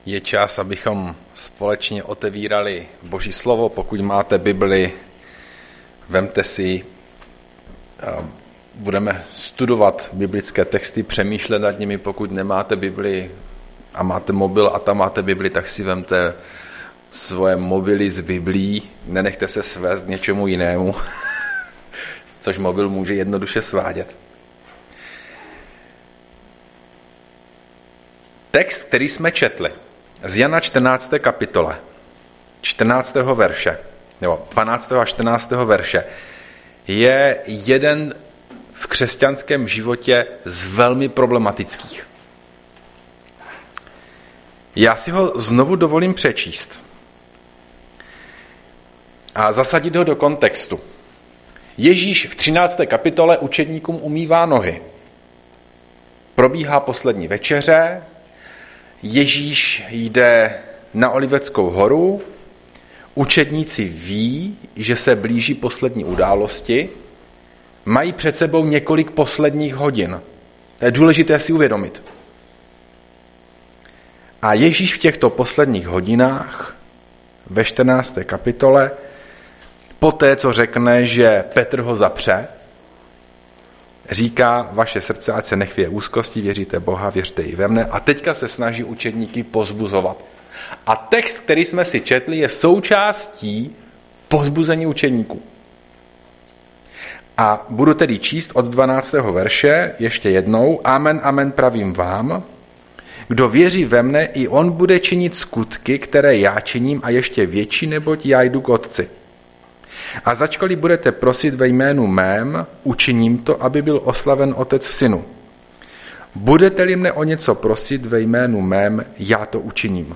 Je čas, abychom společně otevírali Boží slovo. Pokud máte Bibli, vemte si, budeme studovat biblické texty, přemýšlet nad nimi. Pokud nemáte Bibli a máte mobil a tam máte Bibli, tak si vemte svoje mobily z Biblí, nenechte se svést něčemu jinému, což mobil může jednoduše svádět. Text, který jsme četli, z Jana 14. kapitole, 14. verše, nebo 12. a 14. verše, je jeden v křesťanském životě z velmi problematických. Já si ho znovu dovolím přečíst a zasadit ho do kontextu. Ježíš v 13. kapitole učedníkům umývá nohy. Probíhá poslední večeře, Ježíš jde na Oliveckou horu, učedníci ví, že se blíží poslední události, mají před sebou několik posledních hodin. To je důležité si uvědomit. A Ježíš v těchto posledních hodinách ve 14. kapitole, poté, co řekne, že Petr ho zapře, říká, vaše srdce ať se nechvěje úzkosti, věříte Boha, věřte i ve mne. A teďka se snaží učedníky povzbuzovat. A text, který jsme si četli, je součástí povzbuzení učedníků. A budu tedy číst od 12. verše ještě jednou. Amen, amen pravím vám. Kdo věří ve mne, i on bude činit skutky, které já činím a ještě větší, neboť já jdu k Otci. A začkoliv budete prosit ve jménu mém, učiním to, aby byl oslaven Otec v Synu. Budete-li mne o něco prosit ve jménu mém, já to učiním.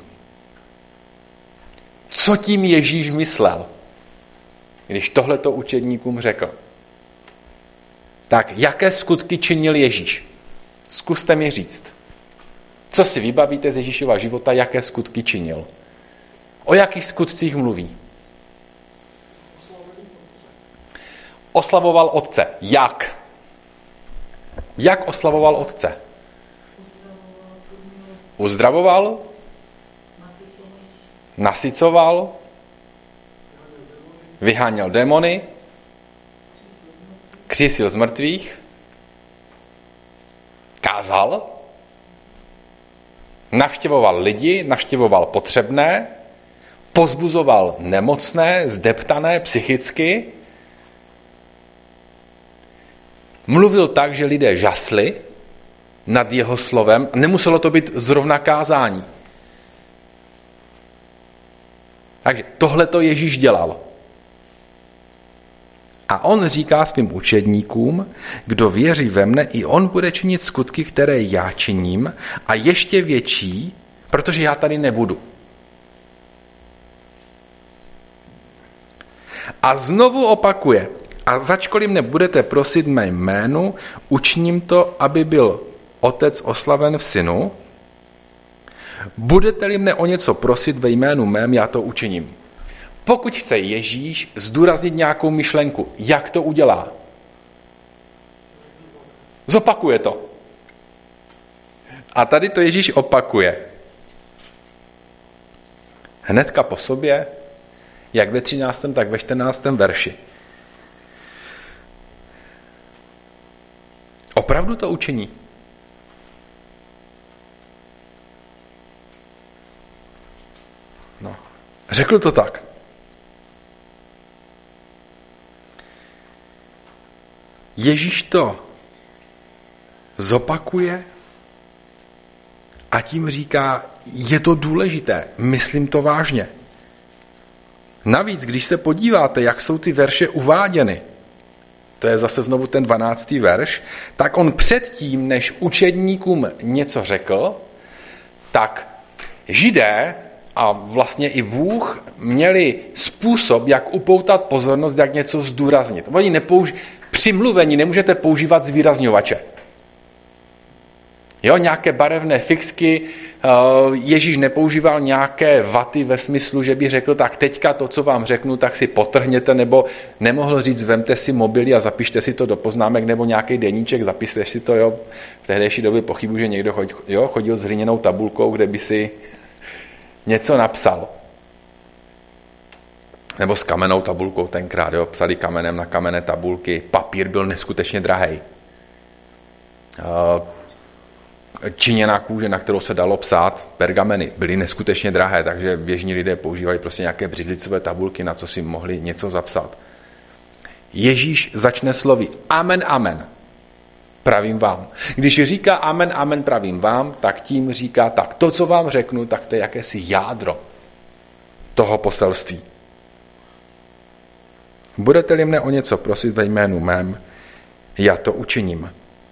Co tím Ježíš myslel, když tohleto učedníkům řekl? Tak jaké skutky činil Ježíš? Zkuste mi říct. Co si vybavíte z Ježíšova života, jaké skutky činil? O jakých skutcích mluví? Oslavoval Otce. Jak? Jak oslavoval Otce? Uzdravoval? Nasycoval? Vyháněl démony? Křísil z mrtvých? Kázal? Navštěvoval lidi, navštěvoval potřebné? Pozbuzoval nemocné, zdeptané psychicky? Mluvil tak, že lidé žasli nad jeho slovem. Nemuselo to být zrovna kázání. Takže tohle to Ježíš dělal. A on říká svým učedníkům, kdo věří ve mne, i on bude činit skutky, které já činím, a ještě větší, protože já tady nebudu. A znovu opakuje, a začkoliv mne budete prosit mé jménu, učiním to, aby byl Otec oslaven v Synu. Budete-li mne o něco prosit ve jménu mém, já to učiním. Pokud chce Ježíš zdůraznit nějakou myšlenku, jak to udělá? Zopakuje to. A tady to Ježíš opakuje. Hnedka po sobě, jak ve 13. tak ve 14. verši. Opravdu to učiní. No, řekl to tak. Ježíš to zopakuje a tím říká, je to důležité, myslím to vážně. Navíc, když se podíváte, jak jsou ty verše uváděny, to je zase znovu ten 12. verš, tak on předtím, než učedníkům něco řekl, tak Židé a vlastně i Bůh měli způsob, jak upoutat pozornost, jak něco zdůraznit. Při mluvení nemůžete používat zvýrazňovače. Jo, nějaké barevné fixky, Ježíš nepoužíval nějaké vaty ve smyslu, že by řekl, tak teďka to, co vám řeknu, tak si potrhněte, nebo nemohl říct, vemte si mobily a zapište si to do poznámek, nebo nějaký deníček, zapište si to, jo. V tehdejší době pochybuji, že někdo chodil s hliněnou tabulkou, kde by si něco napsal. Nebo s kamennou tabulkou tenkrát, jo, psali kamenem na kamenné tabulky. Papír byl neskutečně drahej. Činěná kůže, na kterou se dalo psát, pergameny, byly neskutečně drahé, takže běžní lidé používali prostě nějaké břidlicové tabulky, na co si mohli něco zapsat. Ježíš začne slovy amen, amen, pravím vám. Když říká amen, amen, pravím vám, tak tím říká tak. To, co vám řeknu, tak to je jakési jádro toho poselství. Budete-li mne o něco prosit ve jménu mém, já to učiním.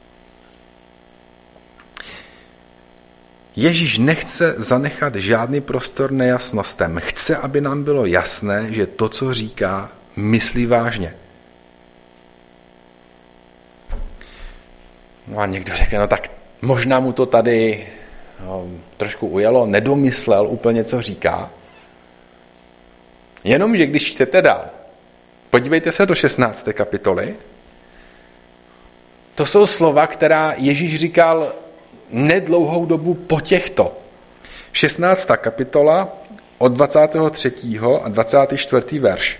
Ježíš nechce zanechat žádný prostor nejasnostem. Chce, aby nám bylo jasné, že to, co říká, myslí vážně. No a někdo řekne, no tak možná mu to tady trošku ujelo, nedomyslel úplně, co říká. Jenomže když čtete dál, podívejte se do 16. kapitoly, to jsou slova, která Ježíš říkal nedlouhou dobu po těchto. 16. kapitola od 23. a 24. verš.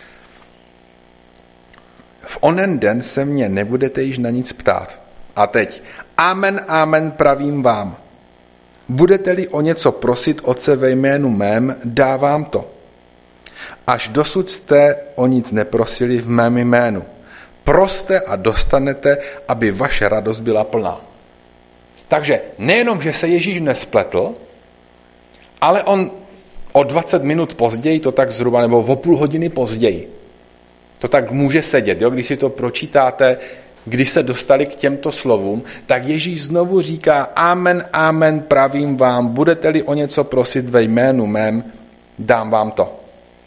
V onen den se mě nebudete již na nic ptát. A teď, amen, amen, pravím vám. Budete-li o něco prosit Otce ve jménu mém, dávám to. Až dosud jste o nic neprosili v mém jménu. Proste a dostanete, aby vaše radost byla plná. Takže nejenom, že se Ježíš nespletl, ale on o 20 minut později, to tak zhruba, nebo o půl hodiny později, to tak může sedět, jo? Když si to pročítáte, když se dostali k těmto slovům, tak Ježíš znovu říká amen, amen, pravím vám, budete-li o něco prosit ve jménu mém, dám vám to.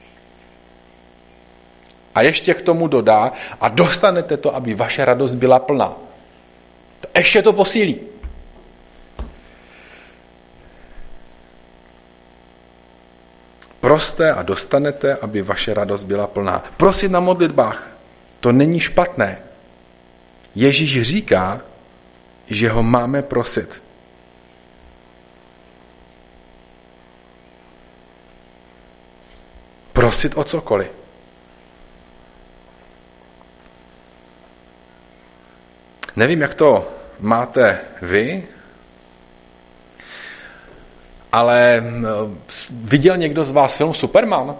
A ještě k tomu dodá a dostanete to, aby vaše radost byla plná. Ještě to posílí. Proste a dostanete, aby vaše radost byla plná. Prosit na modlitbách, to není špatné. Ježíš říká, že ho máme prosit. Prosit o cokoliv. Nevím, jak to máte vy, ale viděl někdo z vás film Superman?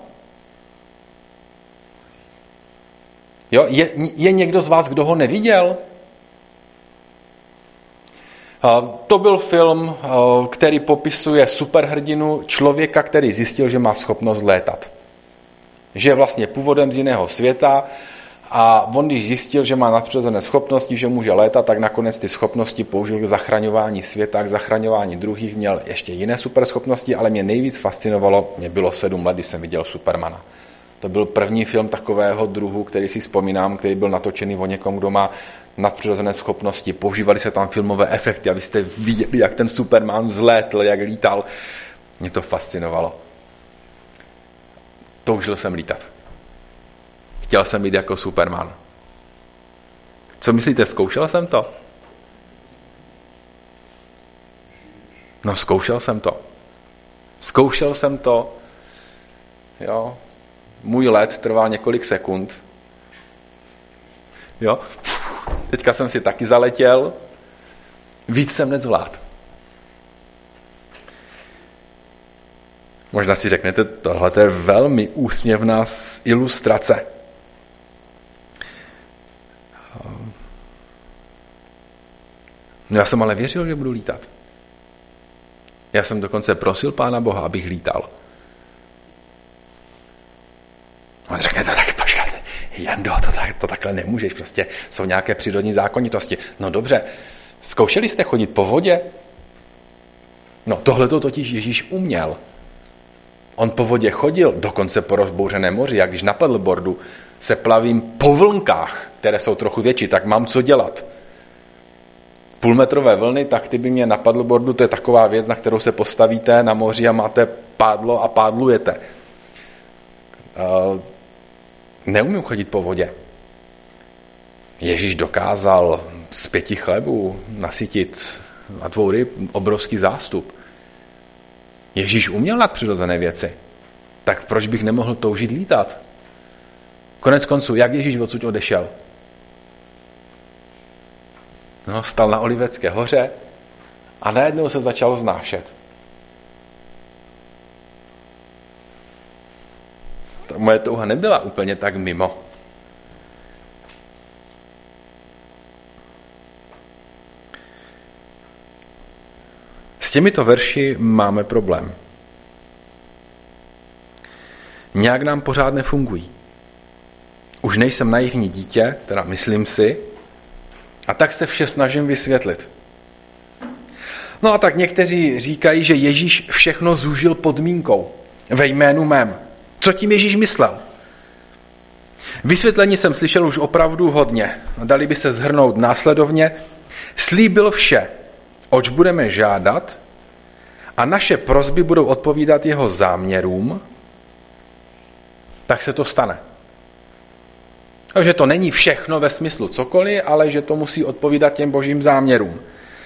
Jo? Je někdo z vás, kdo ho neviděl? To byl film, který popisuje superhrdinu, člověka, který zjistil, že má schopnost létat. Že je vlastně původem z jiného světa a on, když zjistil, že má nadpřirozené schopnosti, že může létat, tak nakonec ty schopnosti použil k zachraňování světa, k zachraňování druhých, měl ještě jiné superschopnosti, ale mě nejvíc fascinovalo, mě bylo 7 let, když jsem viděl Supermana. To byl první film takového druhu, který si vzpomínám, který byl natočený o někom, kdo má nadpřirozené schopnosti. Používali se tam filmové efekty, abyste viděli, jak ten Superman vzlétl, jak lítal. Mě to fascinovalo. Toužil jsem lítat. Chtěl jsem být jako Superman. Co myslíte, zkoušel jsem to? No, zkoušel jsem to. Zkoušel jsem to. Jo. Můj let trval několik sekund. Jo. Teďka jsem si taky zaletěl. Víc jsem nezvládl. Možná si řeknete, tohle je velmi úsměvná ilustrace. No já jsem ale věřil, že budu lítat. Já jsem dokonce prosil Pána Boha, abych lítal. On řekne, to tak počkáte, Jando, to takhle nemůžeš, prostě jsou nějaké přírodní zákonitosti. No dobře, zkoušeli jste chodit po vodě? No tohle to totiž Ježíš uměl. On po vodě chodil, dokonce po rozbouřeném moři, jak když na paddleboardu se plavím po vlnkách, které jsou trochu větší, tak mám co dělat. Půlmetrové vlny, tak ty by mě na paddleboardu, to je taková věc, na kterou se postavíte na moři a máte pádlo a pádlujete. Neumím chodit po vodě. Ježíš dokázal z 5 chlebů nasytit a 2 ryb obrovský zástup. Ježíš uměl nadpřirozené věci. Tak proč bych nemohl toužit lítat? Konec konců, jak Ježíš odsud odešel? No, stal na Olivecké hoře a najednou se začalo znášet. Ta moje touha nebyla úplně tak mimo. S těmito verši máme problém. Nějak nám pořád nefungují. Už nejsem naivní dítě, teda myslím si, a tak se vše snažím vysvětlit. No a tak někteří říkají, že Ježíš všechno zúžil podmínkou ve jménu mém. Co tím Ježíš myslel? Vysvětlení jsem slyšel už opravdu hodně. Dali by se shrnout následovně. Slíbil vše, oč budeme žádat, a naše prosby budou odpovídat jeho záměrům, tak se to stane. Takže to není všechno ve smyslu cokoliv, ale že to musí odpovídat těm božím záměrům.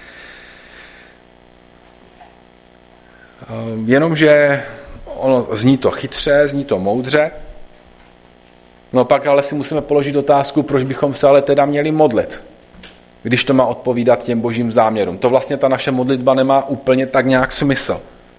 Jenomže ono zní to chytře, zní to moudře. No pak ale si musíme položit otázku, proč bychom se ale teda měli modlit, když to má odpovídat těm božím záměrům. To vlastně ta naše modlitba nemá úplně tak nějak smysl.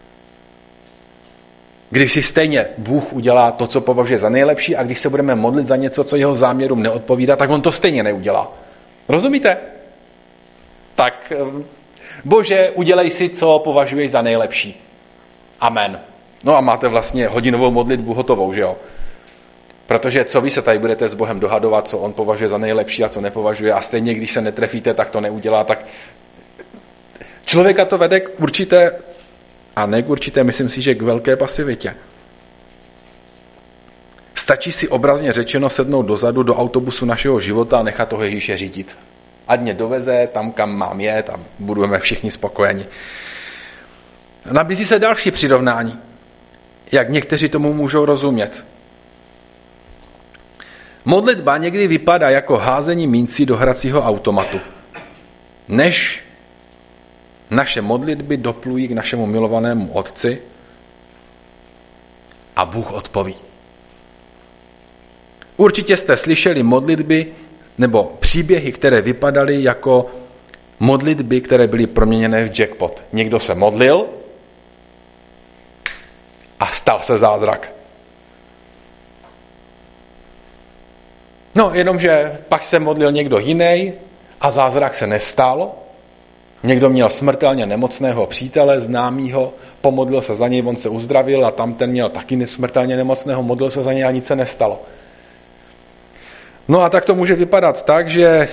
Když si stejně Bůh udělá to, co považuje za nejlepší, a když se budeme modlit za něco, co jeho záměrům neodpovídá, tak on to stejně neudělá. Rozumíte? Tak Bože, udělej si, co považuješ za nejlepší. Amen. No a máte vlastně hodinovou modlitbu hotovou, že jo? Protože co vy se tady budete s Bohem dohadovat, co on považuje za nejlepší a co nepovažuje, a stejně, když se netrefíte, tak to neudělá, tak člověka to vede k určité, a ne k určité, myslím si, že k velké pasivitě. Stačí si obrazně řečeno sednout dozadu do autobusu našeho života a nechat toho Ježíše řídit. Ať mě doveze tam, kam mám jet, a budeme všichni spokojeni. Nabízí se další přirovnání, jak někteří tomu můžou rozumět. Modlitba někdy vypadá jako házení mincí do hracího automatu. Než naše modlitby doplují k našemu milovanému Otci a Bůh odpoví. Určitě jste slyšeli modlitby nebo příběhy, které vypadaly jako modlitby, které byly proměněné v jackpot. Někdo se modlil a stal se zázrak. No, jenomže pak se modlil někdo jiný a zázrak se nestal. Někdo měl smrtelně nemocného přítele, známýho, pomodlil se za něj, on se uzdravil, a tam ten měl taky smrtelně nemocného, modlil se za něj a nic se nestalo. No a tak to může vypadat tak, že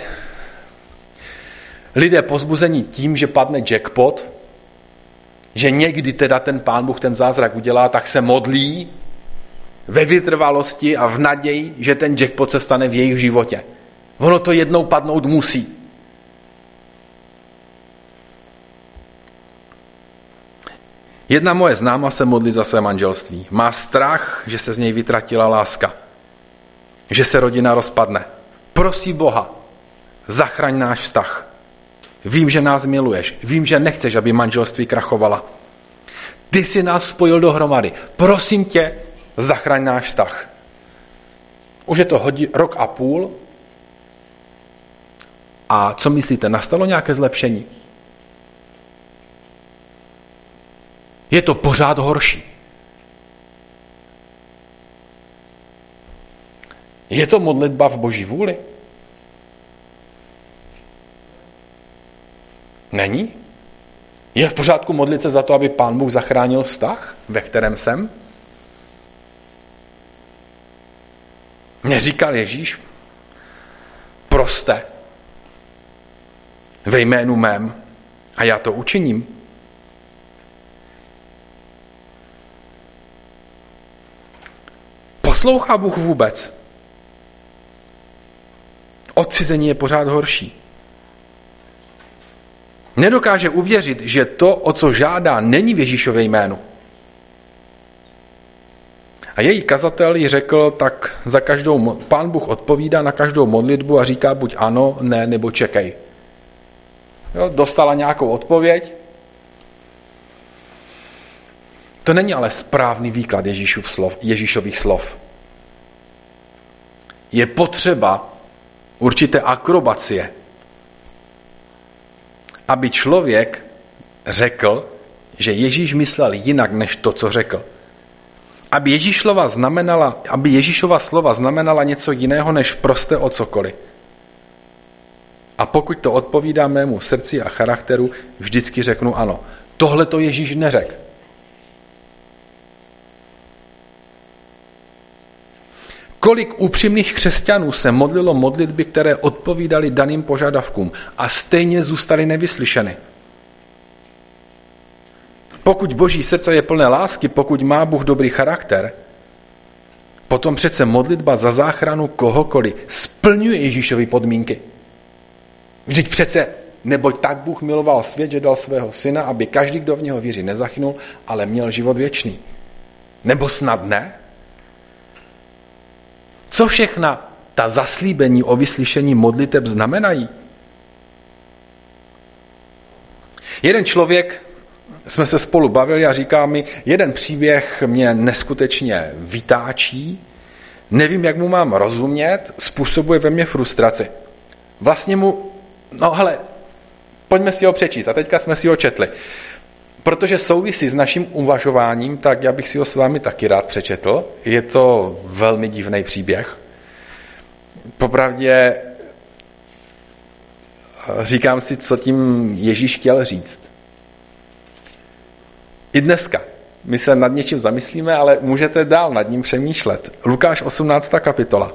lidé pozbuzení tím, že padne jackpot, že někdy teda ten Pán Bůh ten zázrak udělá, tak se modlí ve vytrvalosti a v naději, že ten jackpot se stane v jejich životě. Ono to jednou padnout musí. Jedna moje známa se modlí za své manželství. Má strach, že se z něj vytratila láska. Že se rodina rozpadne. Prosí Boha, zachraň náš vztah. Vím, že nás miluješ. Vím, že nechceš, aby manželství krachovala. Ty jsi nás spojil dohromady. Prosím tě, zachraň náš vztah. Už je to rok a půl. A co myslíte, nastalo nějaké zlepšení? Je to pořád horší. Je to modlitba v Boží vůli? Není? Je v pořádku modlit se za to, aby Pán Bůh zachránil vztah, ve kterém jsem? Mně říkal Ježíš, proste ve jménu mém a já to učiním. Poslouchá Bůh vůbec? Odcizení je pořád horší. Nedokáže uvěřit, že to, o co žádá, není v Ježíšově jménu. A její kazatel jí řekl, tak za každou, Pán Bůh odpovídá na každou modlitbu a říká buď ano, ne, nebo čekej. Jo, dostala nějakou odpověď. To není ale správný výklad Ježíšových slov. Je potřeba určité akrobacie, aby člověk řekl, že Ježíš myslel jinak, než to, co řekl. Aby Ježíšova slova znamenala něco jiného, než prosté o cokoliv. A pokud to odpovídá mému srdci a charakteru, vždycky řeknu ano. Tohle to Ježíš neřekl. Kolik upřímných křesťanů se modlilo modlitby, které odpovídaly daným požadavkům a stejně zůstaly nevyslyšeny. Pokud Boží srdce je plné lásky, pokud má Bůh dobrý charakter, potom přece modlitba za záchranu kohokoliv splňuje Ježíšovy podmínky. Vždyť přece, neboť tak Bůh miloval svět, že dal svého syna, aby každý, kdo v něho věří, nezahynul, ale měl život věčný. Nebo snad ne? Co všechna ta zaslíbení o vyslyšení modliteb znamenají? Jeden člověk, jsme se spolu bavili a říká mi, jeden příběh mě neskutečně vytáčí, nevím, jak mu mám rozumět, způsobuje ve mně frustraci. Vlastně pojďme si ho přečíst a teďka jsme si ho četli. Protože souvisí s naším uvažováním, tak já bych si ho s vámi taky rád přečetl. Je to velmi divný příběh. Popravdě říkám si, co tím Ježíš chtěl říct. I dneska. My se nad něčím zamyslíme, ale můžete dál nad ním přemýšlet. Lukáš 18. kapitola.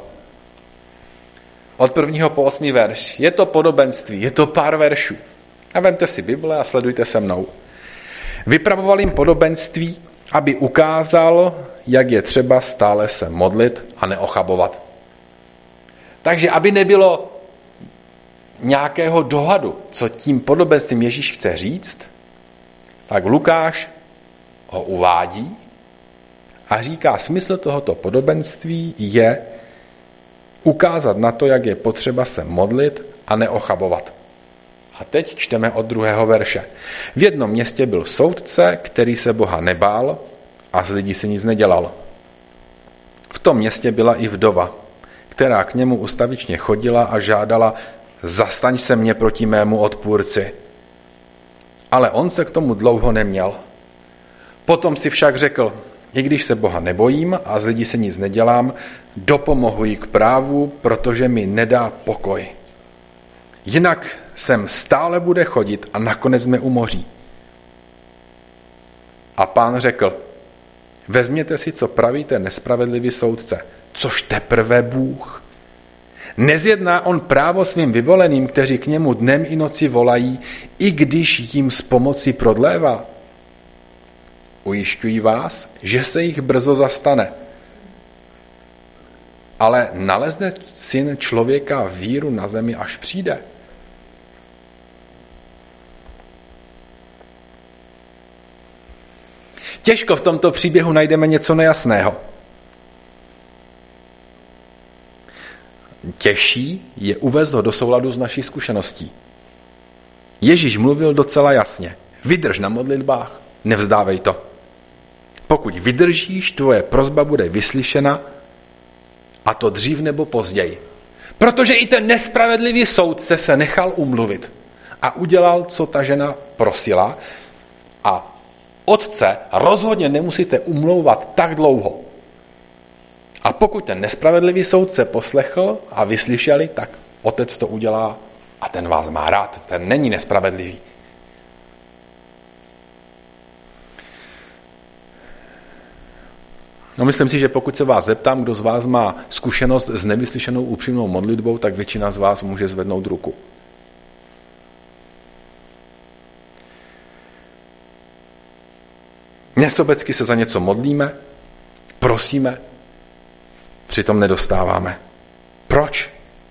Od 1. po 8. verš. Je to podobenství, je to pár veršů. A vemte si Bible a sledujte se mnou. Vypravoval jim podobenství, aby ukázal, jak je třeba stále se modlit a neochabovat. Takže aby nebylo nějakého dohadu, co tím podobenstvím Ježíš chce říct, tak Lukáš ho uvádí a říká, smysl tohoto podobenství je ukázat na to, jak je potřeba se modlit a neochabovat. A teď čteme od 2. verše. V jednom městě byl soudce, který se Boha nebál a z lidí si nic nedělal. V tom městě byla i vdova, která k němu ustavičně chodila a žádala, zastaň se mě proti mému odpůrci. Ale on se k tomu dlouho neměl. Potom si však řekl, i když se Boha nebojím a z lidí si nic nedělám, dopomohu jí k právu, protože mi nedá pokoj. Jinak sem stále bude chodit a nakonec mě umoří. A Pán řekl, vezměte si, co pravíte nespravedlivý soudce, což teprve Bůh. Nezjedná on právo svým vyvoleným, kteří k němu dnem i noci volají, i když jim s pomocí prodlévá. Ujišťuji vás, že se jich brzo zastane. Ale nalezne syn člověka víru na zemi, až přijde. Těžko v tomto příběhu najdeme něco nejasného. Těžší je uvést ho do souladu s naší zkušeností. Ježíš mluvil docela jasně. Vydrž na modlitbách, nevzdávej to. Pokud vydržíš, tvoje prosba bude vyslyšena, a to dřív nebo později. Protože i ten nespravedlivý soudce se nechal umluvit a udělal, co ta žena prosila. A otce rozhodně nemusíte umlouvat tak dlouho. A pokud ten nespravedlivý soudce poslechl a vyslyšeli, tak otec to udělá a ten vás má rád. Ten není nespravedlivý. No, myslím si, že pokud se vás zeptám, kdo z vás má zkušenost s nevyslyšenou upřímnou modlitbou, tak většina z vás může zvednout ruku. Nesobecky se za něco modlíme, prosíme, přitom nedostáváme. Proč?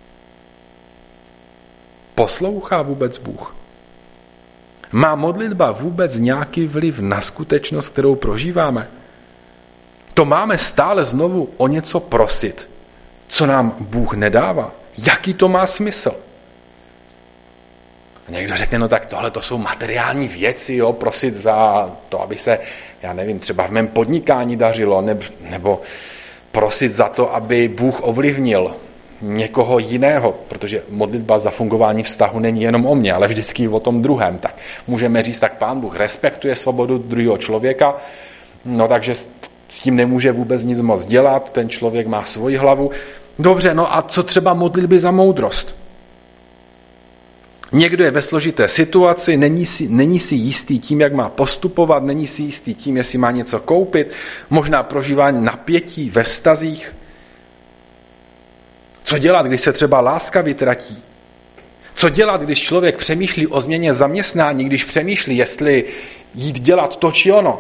Poslouchá vůbec Bůh? Má modlitba vůbec nějaký vliv na skutečnost, kterou prožíváme? To máme stále znovu o něco prosit, co nám Bůh nedává. Jaký to má smysl? A někdo řekne, no tak tohle to jsou materiální věci, jo, prosit za to, aby se, já nevím, třeba v mém podnikání dařilo, nebo prosit za to, aby Bůh ovlivnil někoho jiného, protože modlitba za fungování vztahu není jenom o mně, ale vždycky o tom druhém. Tak můžeme říct, tak Pán Bůh respektuje svobodu druhého člověka, no takže s tím nemůže vůbec nic moc dělat, ten člověk má svoji hlavu. Dobře, no a co třeba modlitby za moudrost? Někdo je ve složité situaci, není si jistý tím, jak má postupovat, není si jistý tím, jestli má něco koupit, možná prožívá napětí ve vztazích. Co dělat, když se třeba láska vytratí? Co dělat, když člověk přemýšlí o změně zaměstnání, když přemýšlí, jestli jít dělat to či ono?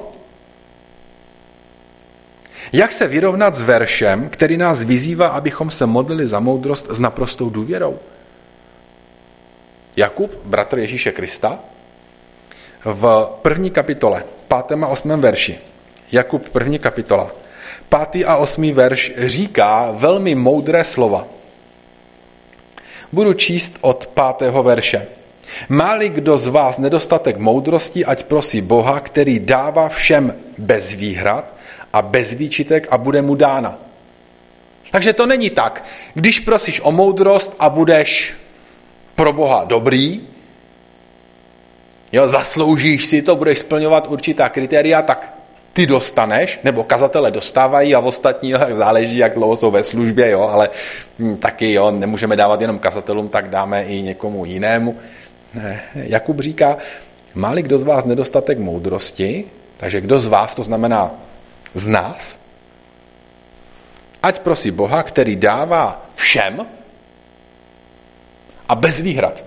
Jak se vyrovnat s veršem, který nás vyzývá, abychom se modlili za moudrost s naprostou důvěrou? Jakub, bratr Ježíše Krista, v 1. kapitole, 5. a 8. verši. Jakub, 1. kapitola, 5. a 8. verš říká velmi moudré slova. Budu číst od 5. verše. Má-li kdo z vás nedostatek moudrosti, ať prosí Boha, který dává všem bez výhrad a bez výčitek a bude mu dána. Takže to není tak, když prosíš o moudrost a budeš pro Boha dobrý, jo, zasloužíš si to, budeš splňovat určitá kritéria, tak ty dostaneš, nebo kazatele dostávají a ostatní, jo, záleží, jak dlouho jsou ve službě, jo, ale taky jo, nemůžeme dávat jenom kazatelům, tak dáme i někomu jinému. Jakub říká, má-li kdo z vás nedostatek moudrosti, takže kdo z vás, to znamená z nás, ať prosí Boha, který dává všem a bez výhrad.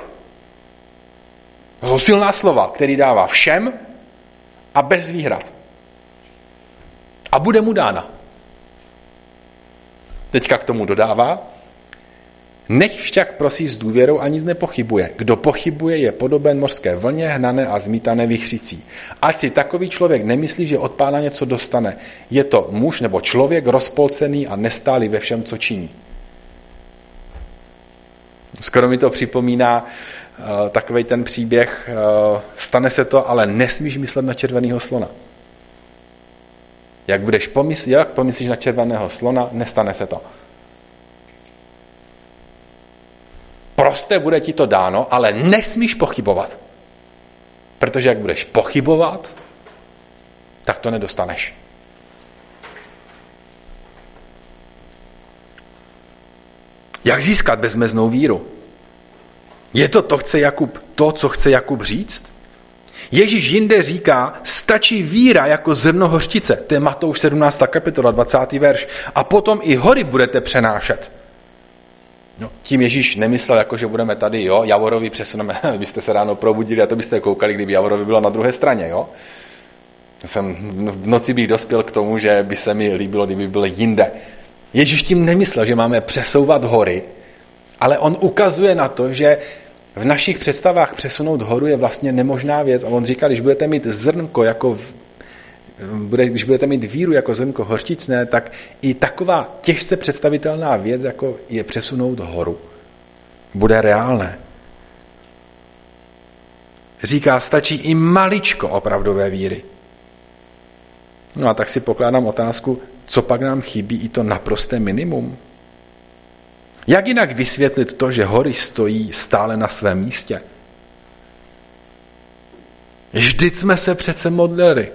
To jsou silná slova, který dává všem a bez výhrad. A bude mu dána. Teďka k tomu dodává, nechť však prosí s důvěrou a nic nepochybuje. Kdo pochybuje, je podoben mořské vlně, hnané a zmítané vichřicí. Ať si takový člověk nemyslí, že od Pána něco dostane. Je to muž nebo člověk rozpolcený a nestálý ve všem, co činí. Skoro mi to připomíná takovej ten příběh, stane se to, ale nesmíš myslet na červeného slona. Jak pomyslíš na červeného slona, nestane se to. Prostě bude ti to dáno, ale nesmíš pochybovat. Protože jak budeš pochybovat, tak to nedostaneš. Jak získat bezmeznou víru? Je to, co chce Jakub říct? Ježíš jinde říká, stačí víra jako zrno hořčice. To je Matouš 17. kapitola, 20. verš. A potom i hory budete přenášet. No, tím Ježíš nemyslel, že budeme tady, jo, Javorovi přesuneme, byste se ráno probudili a to byste koukali, kdyby Javorovi bylo na druhé straně, jo. V noci bych dospěl k tomu, že by se mi líbilo, kdyby byl jinde. Ježíš tím nemyslel, že máme přesouvat hory, ale on ukazuje na to, že v našich představách přesunout horu je vlastně nemožná věc. A on říká, když budete mít zrnko když budete mít víru jako zrnko hořčicné, tak i taková těžce představitelná věc, jako je přesunout horu, bude reálné. Říká, stačí i maličko opravdové víry. No a tak si pokládám otázku, co pak nám chybí i to naprosté minimum? Jak jinak vysvětlit to, že hory stojí stále na svém místě? Vždyť jsme se přece modlili.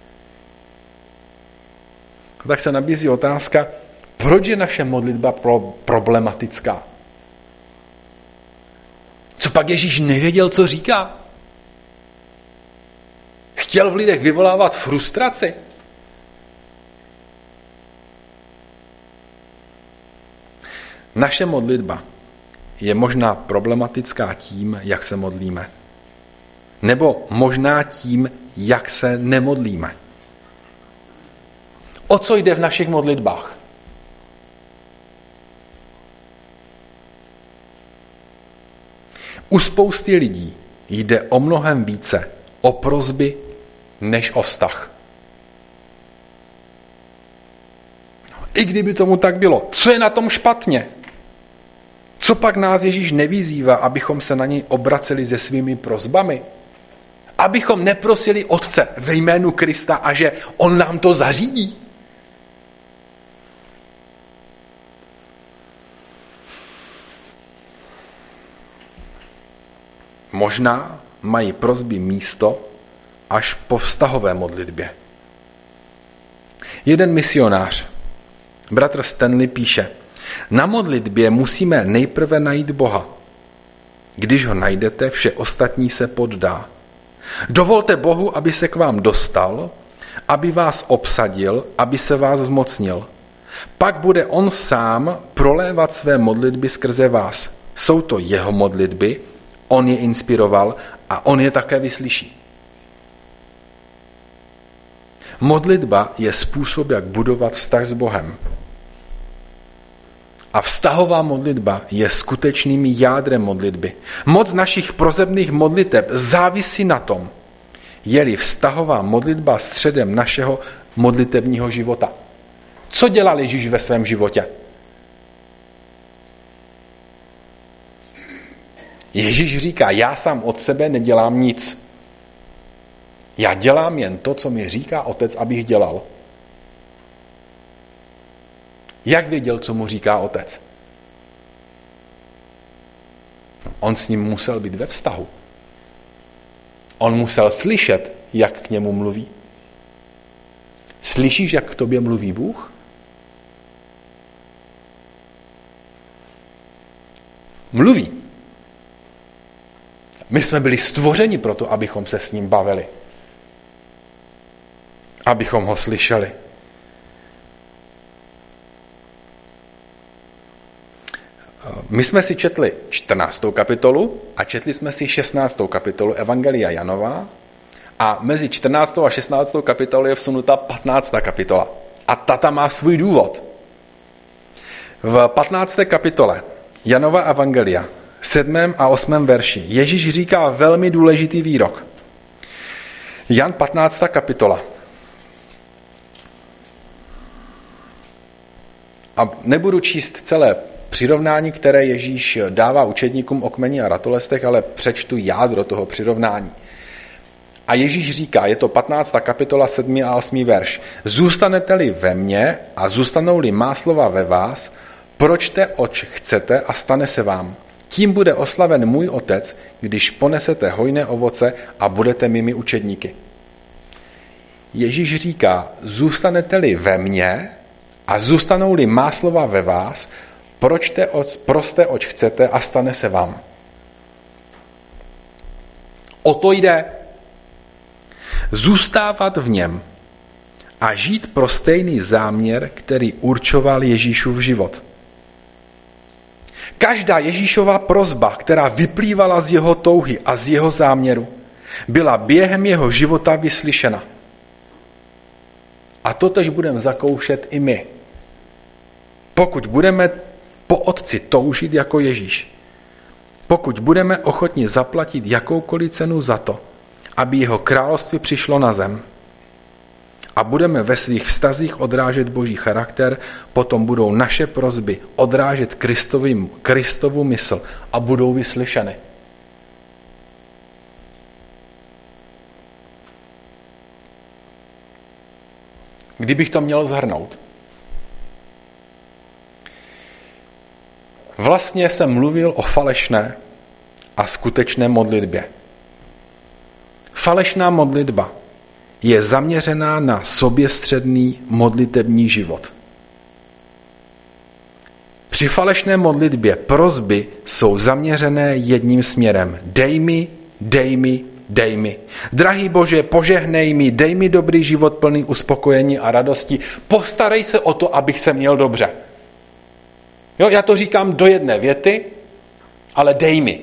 Tak se nabízí otázka, proč je naše modlitba problematická? Co pak Ježíš nevěděl, co říká? Chtěl v lidech vyvolávat frustraci? Naše modlitba je možná problematická tím, jak se modlíme. Nebo možná tím, jak se nemodlíme. O co jde v našich modlitbách? U spousty lidí jde o mnohem více o prosby, než o vztah. I kdyby tomu tak bylo, co je na tom špatně? Co pak nás Ježíš nevyzývá, abychom se na něj obraceli se svými prosbami? Abychom neprosili Otce ve jménu Krista a že on nám to zařídí? Možná mají prosby místo až po vztahové modlitbě. Jeden misionář, bratr Stanley, píše: na modlitbě musíme nejprve najít Boha. Když ho najdete, vše ostatní se poddá. Dovolte Bohu, aby se k vám dostal, aby vás obsadil, aby se vás zmocnil. Pak bude on sám prolévat své modlitby skrze vás. Jsou to jeho modlitby, on je inspiroval a on je také vyslyší. Modlitba je způsob, jak budovat vztah s Bohem. A vztahová modlitba je skutečným jádrem modlitby. Moc našich prosebných modliteb závisí na tom, je-li vztahová modlitba středem našeho modlitebního života. Co dělal Ježíš ve svém životě? Ježíš říká: já sám od sebe nedělám nic. Já dělám jen to, co mi říká Otec, abych dělal. Jak věděl, co mu říká Otec? On s ním musel být ve vztahu. On musel slyšet, jak k němu mluví. Slyšíš, jak k tobě mluví Bůh? Mluví. My jsme byli stvořeni proto, abychom se s ním bavili. Abychom ho slyšeli. My jsme si četli 14. kapitolu a četli jsme si 16. kapitolu Evangelia Janova a mezi 14. a 16. kapitolou je vsunuta 15. kapitola. A ta má svůj důvod. V 15. kapitole Janova Evangelia, 7. a 8. verši, Ježíš říká velmi důležitý výrok. Jan 15. kapitola. A nebudu číst celé přirovnání, které Ježíš dává učedníkům o kmeni a ratolestech, ale přečtu jádro toho přirovnání. A Ježíš říká, je to 15. kapitola, 7. a 8. verš. Zůstanete-li ve mně a zůstanou-li má slova ve vás, pročte, oč chcete a stane se vám. Tím bude oslaven můj Otec, když ponesete hojné ovoce a budete mými učedníky. Ježíš říká, zůstanete-li ve mně a zůstanou-li má slova ve vás, proste, oč chcete a stane se vám. O to jde. Zůstávat v něm a žít pro stejný záměr, který určoval Ježíšův život. Každá Ježíšova prosba, která vyplývala z jeho touhy a z jeho záměru, byla během jeho života vyslyšena. A totež budeme zakoušet i my. Pokud budeme po Otci toužit jako Ježíš, pokud budeme ochotni zaplatit jakoukoliv cenu za to, aby jeho království přišlo na zem, a budeme ve svých vztazích odrážet Boží charakter, potom budou naše prosby odrážet Kristovu mysl a budou vyslyšeny. Kdybych to měl shrnout. Vlastně jsem mluvil o falešné a skutečné modlitbě. Falešná modlitba je zaměřená na soběstředný modlitební život. Při falešné modlitbě prosby jsou zaměřené jedním směrem. Dej mi, dej mi, dej mi. Drahý Bože, požehnej mi, dej mi dobrý život plný uspokojení a radosti. Postarej se o to, abych se měl dobře. Jo, já to říkám do jedné věty, ale dej mi.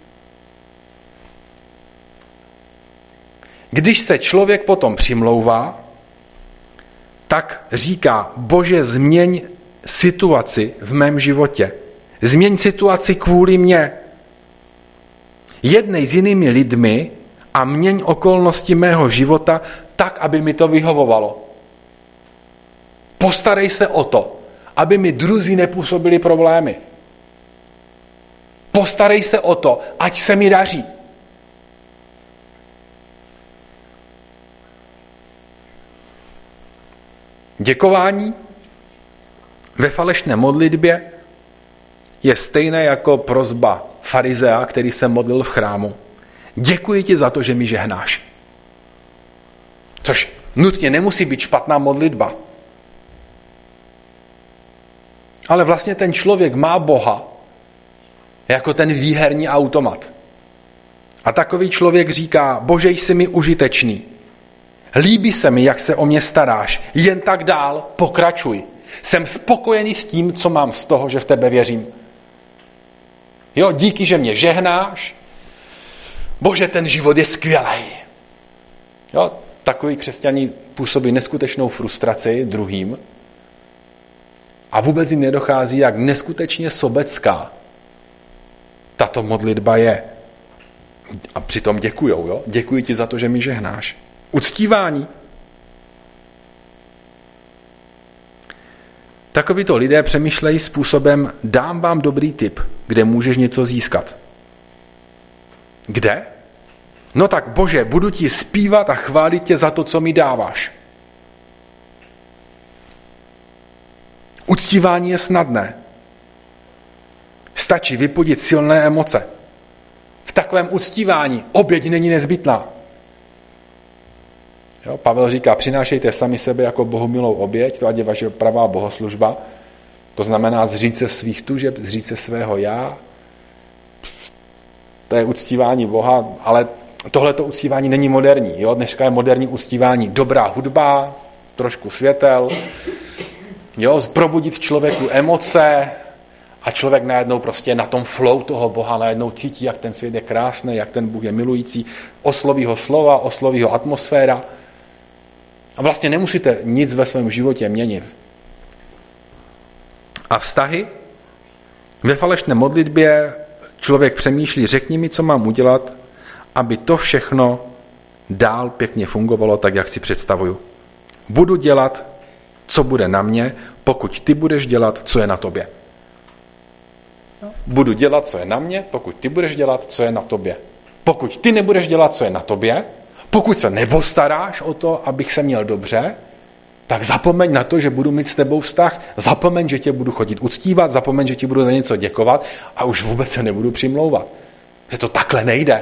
Když se člověk potom přimlouvá, tak říká, Bože, změň situaci v mém životě. Změň situaci kvůli mně. Jednej s jinými lidmi a měň okolnosti mého života tak, aby mi to vyhovovalo. Postarej se o to, aby mi druzí nepůsobili problémy. Postarej se o to, ať se mi daří. Děkování ve falešné modlitbě je stejné jako prosba farizea, který se modlil v chrámu. Děkuji ti za to, že mi žehnáš. Což nutně nemusí být špatná modlitba. Ale vlastně ten člověk má Boha jako ten výherní automat. A takový člověk říká, Bože, jsi mi užitečný. Líbí se mi, jak se o mě staráš. Jen tak dál, pokračuj. Jsem spokojený s tím, co mám z toho, že v tebe věřím. Jo, díky, že mě žehnáš. Bože, ten život je skvělý. Jo, takový křesťaní působí neskutečnou frustraci druhým a vůbec jim nedochází, jak neskutečně sobecká tato modlitba je. A přitom děkujou, jo? Děkuji ti za to, že mi žehnáš. Uctívání. Takovýto lidé přemýšlejí způsobem, dám vám dobrý tip, kde můžeš něco získat. Kde? No tak Bože, budu ti zpívat a chválit tě za to, co mi dáváš. Uctívání je snadné. Stačí vypudit silné emoce. V takovém uctívání oběť není nezbytná. Jo, Pavel říká, přinášejte sami sebe jako bohumilou oběť, to ať je vaše pravá bohoslužba. To znamená zříct se svých tužeb, zříct se svého já. To je uctívání Boha, ale tohleto uctívání není moderní. Jo? Dneska je moderní uctívání dobrá hudba, trošku světel, jo? Probudit v člověku emoce a člověk najednou prostě na tom flow toho Boha najednou cítí, jak ten svět je krásný, jak ten Bůh je milující, osloví ho slova, osloví ho atmosféra. A vlastně nemusíte nic ve svém životě měnit. A vztahy? Ve falešné modlitbě člověk přemýšlí, řekni mi, co mám udělat, aby to všechno dál pěkně fungovalo tak, jak si představuju. Budu dělat, co bude na mě, pokud ty budeš dělat, co je na tobě. Budu dělat, co je na mě, pokud ty budeš dělat, co je na tobě. Pokud ty nebudeš dělat, co je na tobě, pokud se nepostaráš o to, abych se měl dobře, tak zapomeň na to, že budu mít s tebou vztah, zapomeň, že tě budu chodit uctívat, zapomeň, že ti budu za něco děkovat a už vůbec se nebudu přimlouvat. Že to takhle nejde.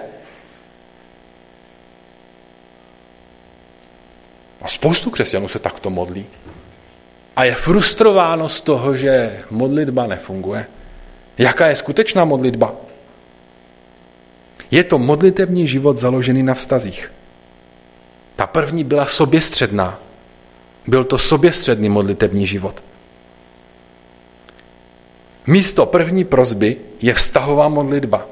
A spoustu křesťanů se takto modlí. A je frustrováno z toho, že modlitba nefunguje. Jaká je skutečná modlitba? Je to modlitební život založený na vztazích. Ta první byla soběstředná. Byl to soběstředný modlitební život. Místo první prosby je vztahová modlitba.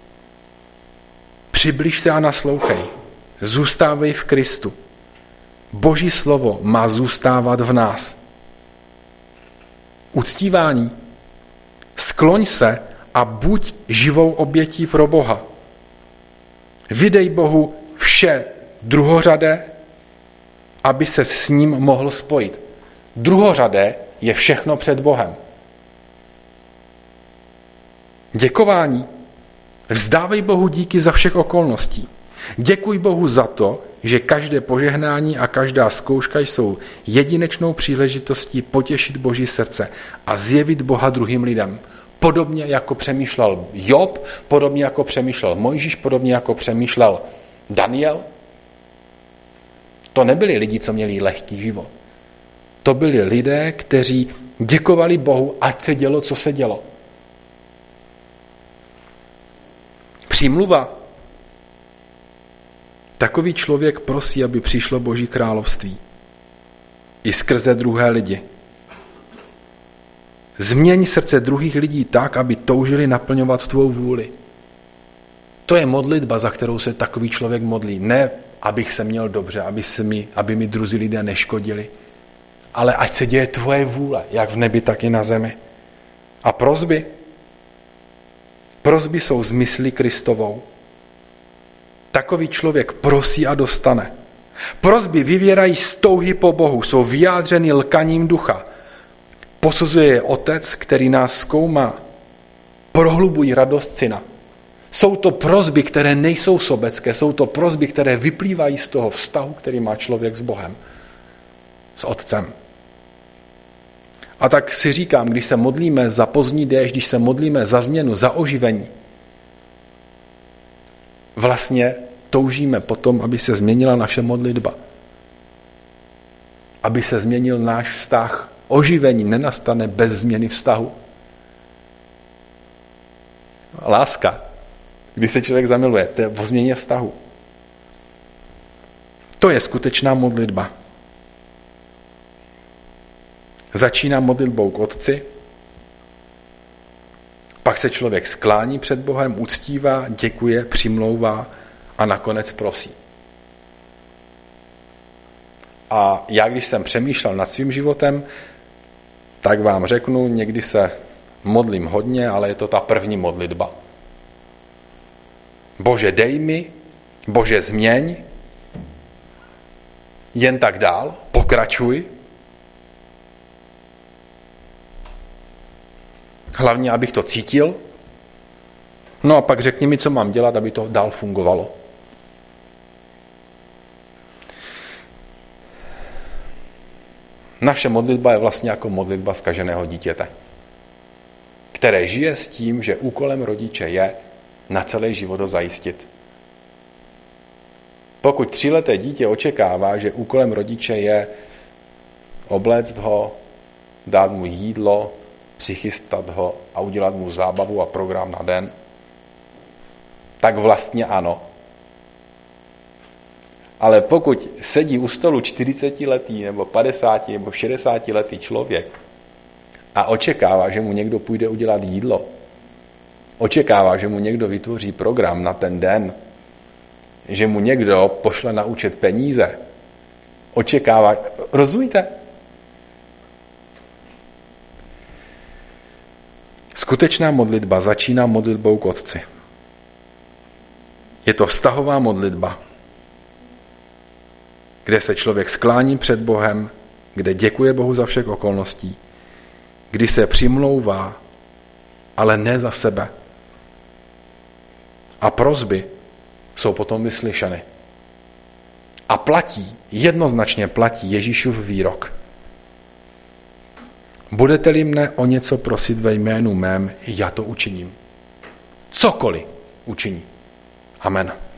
Přibliž se a naslouchej. Zůstávej v Kristu. Boží slovo má zůstávat v nás. Uctívání. Skloň se a buď živou obětí pro Boha. Vydej Bohu vše druhořadé, aby se s ním mohl spojit. Druhořadé je všechno před Bohem. Děkování. Vzdávej Bohu díky za všech okolností. Děkuj Bohu za to, že každé požehnání a každá zkouška jsou jedinečnou příležitostí potěšit Boží srdce a zjevit Boha druhým lidem. Podobně jako přemýšlel Job, podobně jako přemýšlel Mojžíš, podobně jako přemýšlel Daniel. To nebyli lidi, co měli lehký život. To byli lidé, kteří děkovali Bohu, ať se dělo, co se dělo. Přímluva. Takový člověk prosí, aby přišlo Boží království. I skrze druhé lidi. Změň srdce druhých lidí tak, aby toužili naplňovat tvou vůli. To je modlitba, za kterou se takový člověk modlí. Ne, abych se měl dobře, aby mi druzí lidé neškodili, ale ať se děje tvoje vůle, jak v nebi, tak i na zemi. A prosby? Prosby jsou z mysli Kristovou. Takový člověk prosí a dostane. Prosby vyvěrají z touhy po Bohu, jsou vyjádřeny lkaním ducha. Posuzuje je Otec, který nás zkoumá. prohlubují radost syna. Jsou to prosby, které nejsou sobecké, jsou to prosby, které vyplývají z toho vztahu, který má člověk s Bohem, s Otcem. A tak si říkám, když se modlíme za pozdní déšť, když se modlíme za změnu, za oživení, vlastně toužíme potom, aby se změnila naše modlitba. Aby se změnil náš vztah. Oživení nenastane bez změny vztahu. Láska, když se člověk zamiluje, to je o změně vztahu. To je skutečná modlitba. Začíná modlitbou k Otci, pak se člověk sklání před Bohem, uctívá, děkuje, přimlouvá a nakonec prosí. A já, když jsem přemýšlel nad svým životem, tak vám řeknu, někdy se modlím hodně, ale je to ta první modlitba. Bože, dej mi, Bože, změň, jen tak dál, pokračuj. Hlavně, abych to cítil. No a pak řekni mi, co mám dělat, aby to dál fungovalo. Naše modlitba je vlastně jako modlitba zkaženého dítěte, které žije s tím, že úkolem rodiče je na celý život ho zajistit. Pokud 3leté dítě očekává, že úkolem rodiče je obléct ho, dát mu jídlo, přichystat ho a udělat mu zábavu a program na den, tak vlastně ano. Ale pokud sedí u stolu 40letý nebo 50 nebo 60letý člověk a očekává, že mu někdo půjde udělat jídlo, očekává, že mu někdo vytvoří program na ten den, že mu někdo pošle na účet peníze, očekává, rozumíte? Skutečná modlitba začíná modlitbou k Otci. Je to vztahová modlitba, kde se člověk sklání před Bohem, kde děkuje Bohu za všech okolností, kdy se přimlouvá, ale ne za sebe. A prosby jsou potom vyslyšeny. A platí, jednoznačně platí Ježíšův výrok. Budete-li mne o něco prosit ve jménu mém, já to učiním. Cokoliv učiní. Amen.